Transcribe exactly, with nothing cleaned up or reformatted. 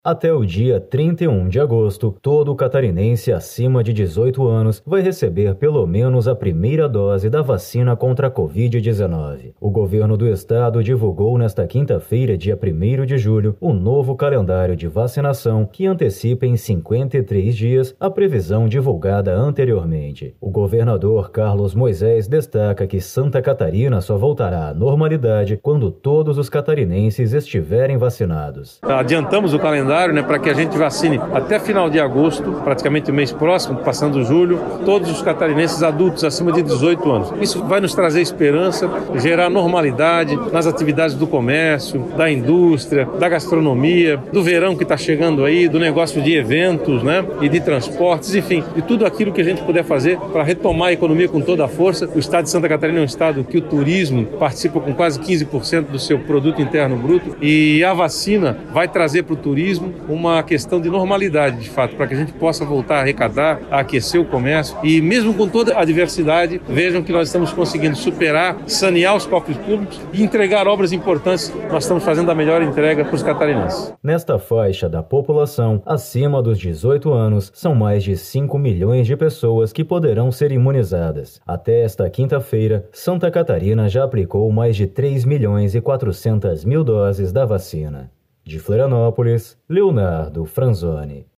Até o dia trinta e um de agosto, todo catarinense acima de dezoito anos vai receber pelo menos a primeira dose da vacina contra a covid dezenove. O governo do estado divulgou nesta quinta-feira, dia primeiro de julho, o novo calendário de vacinação que antecipa em cinquenta e três dias a previsão divulgada anteriormente. O governador Carlos Moisés destaca que Santa Catarina só voltará à normalidade quando todos os catarinenses estiverem vacinados. Adiantamos o calendário Né, para que a gente vacine até final de agosto, praticamente o mês próximo, passando julho, todos os catarinenses adultos acima de dezoito anos. Isso vai nos trazer esperança, gerar normalidade nas atividades do comércio, da indústria, da gastronomia, do verão que está chegando aí, do negócio de eventos, né, e de transportes, enfim, de tudo aquilo que a gente puder fazer para retomar a economia com toda a força. O estado de Santa Catarina é um estado que o turismo participa com quase quinze por cento do seu produto interno bruto, e a vacina vai trazer para o turismo uma questão de normalidade, de fato, para que a gente possa voltar a arrecadar, a aquecer o comércio e, mesmo com toda a diversidade, vejam que nós estamos conseguindo superar, sanear os cofres públicos e entregar obras importantes. Nós estamos fazendo a melhor entrega para os catarinenses. Nesta faixa da população, acima dos dezoito anos, são mais de cinco milhões de pessoas que poderão ser imunizadas. Até esta quinta-feira, Santa Catarina já aplicou mais de três milhões e quatrocentas mil doses da vacina. De Florianópolis, Leonardo Franzoni.